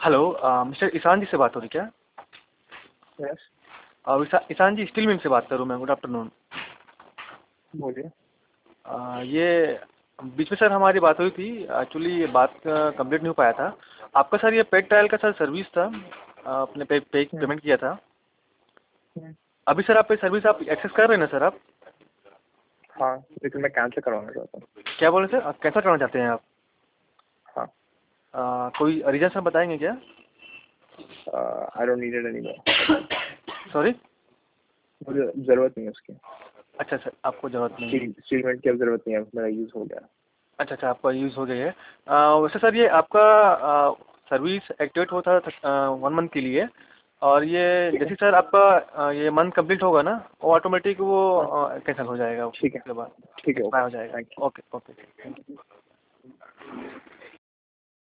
Hello, mister Ishan जी से बात हो रही क्या? Yes, Ishaan ji, steel mill से बात कर रहा हूँ मैं। Good afternoon. बोलिए। ये बीच में सर हमारी बात हुई थी। एक्चुअली ये बात कंप्लीट नहीं हो पाया था आपका सर। ये पेट ट्रायल का सर सर्विस था, आपने हम्म, पेमेंट किया था। हम्म, अभी सर आप सर्विस आप एक्सेस कर रहे हैं ना सर आप? हाँ, लेकिन मैं कैंसिल करवाना चाहता हूँ। क्या बोले सर, आप कैंसिल करना चाहते हैं आप? हाँ, कोई रीज़न सर बताएंगे क्या? I don't need it anymore. Sorry? मुझे ज़रूरत नहीं है उसकी। अच्छा सर, आपको ज़रूरत नहीं है। स्टीलमेंट की अब ज़रूरत नहीं है, मेरा यूज़ हो गया। अच्छा अच्छा, आपका यूज़ हो गई है। वैसे सर ये आपका सर्विस एक्टिवेट होता था 1 मंथ के लिए। और ये ठीक है। जैसे सर आपका ये मंथ कंप्लीट होगा ना, वो ऑटोमेटिक वो हाँ, कैंसिल हो जाएगा ठीक है। उसके बाद, ठीक है, एक्सपायर ओके, हो जाएगा। Thank you. Okay okay, thank you.